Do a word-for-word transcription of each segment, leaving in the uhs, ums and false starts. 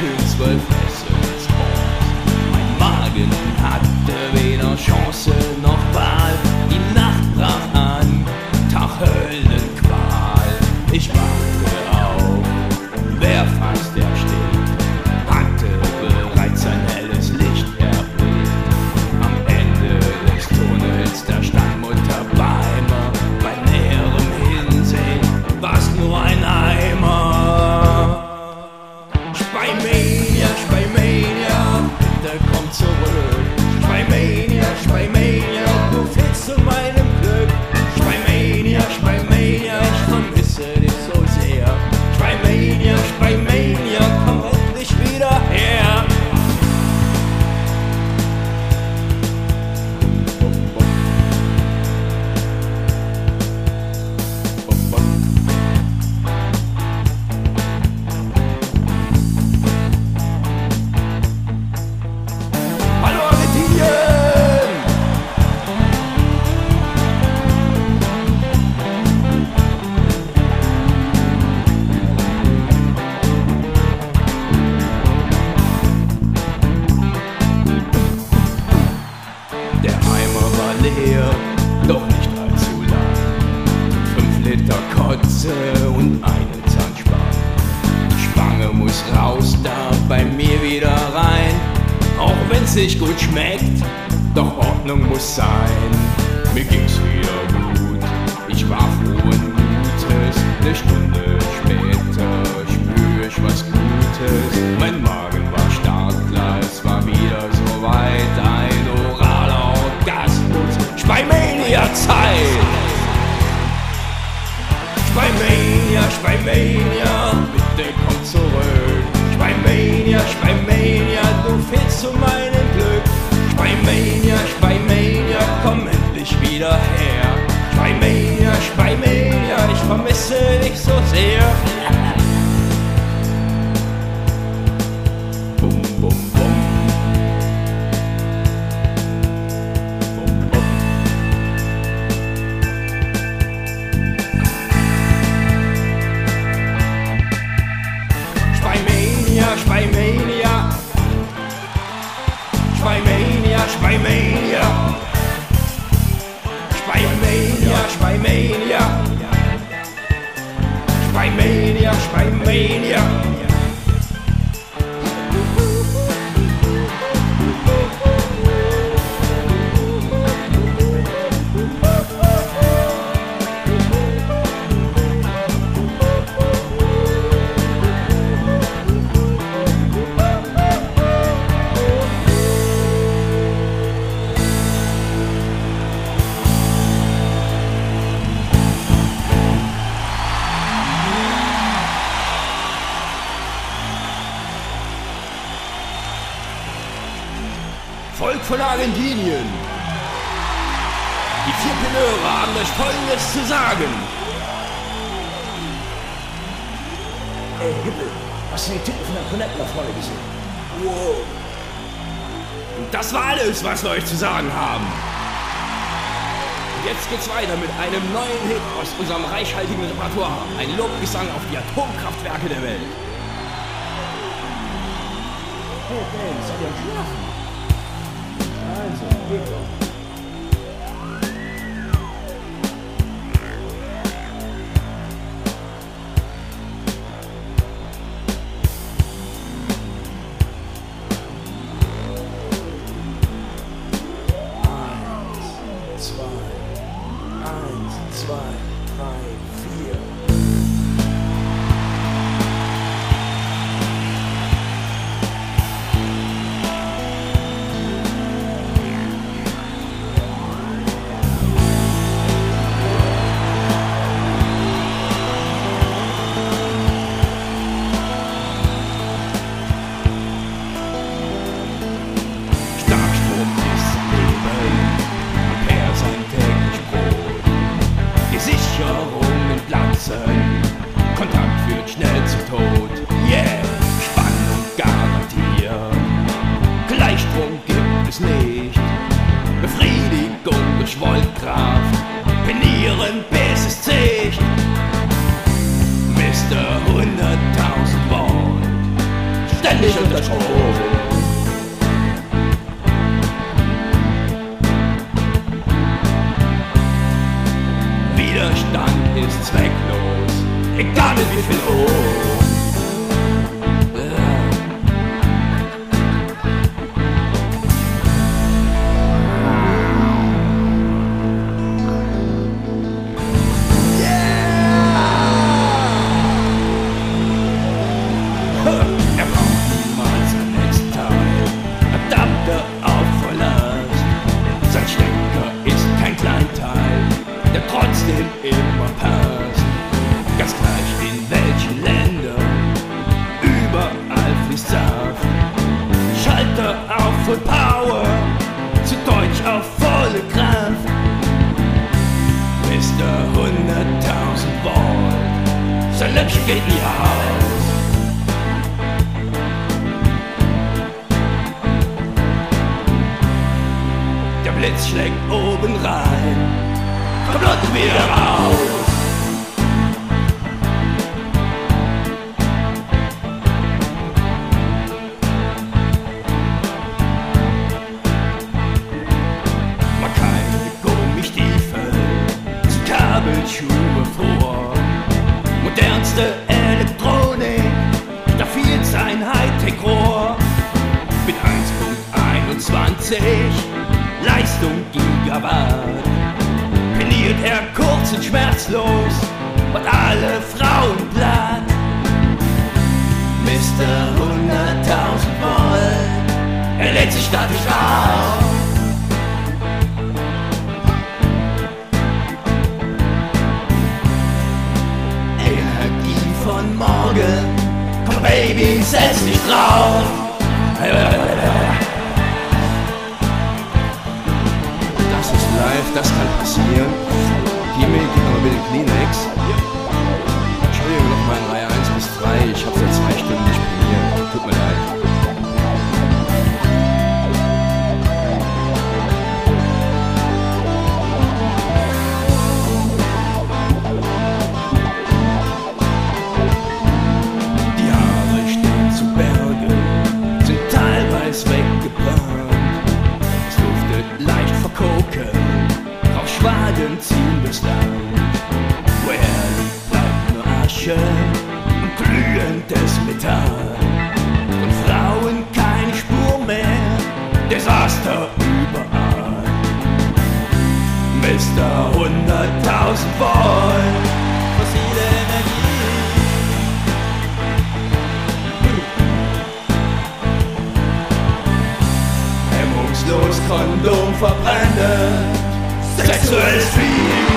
schön zwölf Essens Brot. Mein Magen hatte weder Chance noch Wahl. Die Nacht brach an, Tag Höllenqual. Ich wachte auf, wer fast ersteht, hatte bereits ein helles Licht erblickt. Am Ende des Tunnels, da stand Mutter Beimer. Bei näherem Hinsehen war's nur ein Eimer. Speimania, Speimania, bitte komm zurück. Speimania, Speimania, du fehlst zu meinem Glück. Speimania, Speimania, ich vermisse dich so sehr. Speimania, Speimania, komm endlich wieder her. Hallo Argentinien! Der Eimer war leer, doch nicht allzu lang. Fünf Liter Kotze und eine Zahnspange. Die Spange muss raus, da bei mir wieder rein. Auch wenn's nicht gut schmeckt, doch Ordnung muss sein. Mir ging's wieder gut, ich war frohen Mutes. Eine Stunde später spür ich was Gutes. Mein Magen war startklar, es war wieder soweit. Ein oraler Orgasmus, Speimania-Zeit! Speimania, Speimania, bitte komm zurück. Speimania, Speimania, du fehlst zu meinem Glück. Speimania, Speimania, komm endlich wieder her. Speimania, Speimania, ich vermisse dich so sehr. Bum, bum, bum. Bum, bum. Speimania, Speimania, Speimania, Speimania, Speimania, Speimania, Speimania, Speimania. Volk von Argentinien! Die vier Tenöre haben euch Folgendes zu sagen. Ey, Hippel, hast du die Titten von der Cornette nach vorne gesehen? Wow. Und das war alles, was wir euch zu sagen haben. Und jetzt geht's weiter mit einem neuen Hit aus unserem reichhaltigen Repertoire. Ein Lobgesang auf die Atomkraftwerke der Welt. Hey, Ben, seid ihr am Schlafen? Also, geht doch. Eins, zwei, eins, zwei, drei, vier. Sicherungen platzen. hoch. Widerstand ist zwecklos, egal mit wie viel Ohr. Trotzdem immer passt, ganz gleich in welchen Ländern, überall fließt Saft. Schalter auf Full Power, zu Deutsch auf volle Kraft. Mister hunderttausend Volt, sein Lämpchen geht nie aus. Der Blitz schlägt oben rein, kommt unten wieder raus. Mal keine Gummistiefel, zu Kabelschuhe vor. Modernste Elektronik, da fehlt sein Hightech-Rohr. Mit eins Komma einundzwanzig, Leistung Gigawatt. Peniert er kurz und schmerzlos, macht alle Frauen platt. Mister hunderttausend Volt, er lädt sich statisch auf. Energie von morgen, komm Baby, setz dich drauf. Das kann passieren. Gib mir aber bitte Kleenex. Entschuldigung nochmal in Reihe eins bis drei. Ich habe seit zwei Stunden nicht probiert. Tut mir leid. Die Haare stehen zu Berge, sind teilweise weggebrannt. Es duftet leicht verkoken. Schwaden ziehen bis Land, wo er liegt, bleibt nur Asche und glühendes Metall. Von Frauen keine Spur mehr, Desaster überall. Mister hunderttausend Volt, fossile Energie. Hemmungslos Kondom verbrennen, sexuell Stream.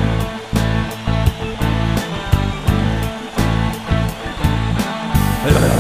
Ja.